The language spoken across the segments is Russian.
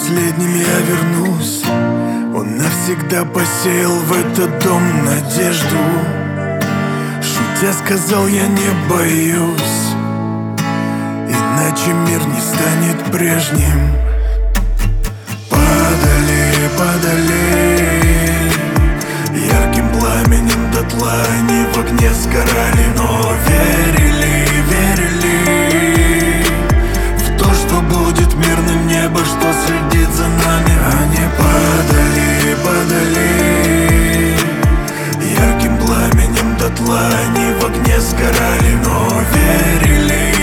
последним я вернусь. Он навсегда посеял в этот дом надежду. Шутя сказал, я не боюсь, иначе мир не станет прежним. Падали ярким пламенем дотла, они в огне сгорали, но верили в то, что будет мирным небо, что следит за нами. Они падали ярким пламенем дотла, они в огне сгорали, но верили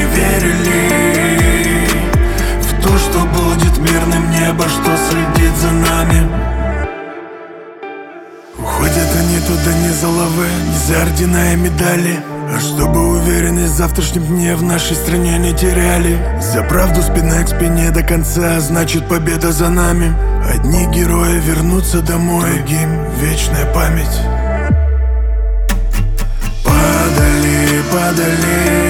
в то, что будет мирным небо, что следит за нами. Уходят они туда не за лавы, не за ордена и медали, а чтобы уверенность в завтрашнем дне в нашей стране не теряли. За правду спина к спине до конца, значит победа за нами. Одни герои вернутся домой, другим вечная память. Падали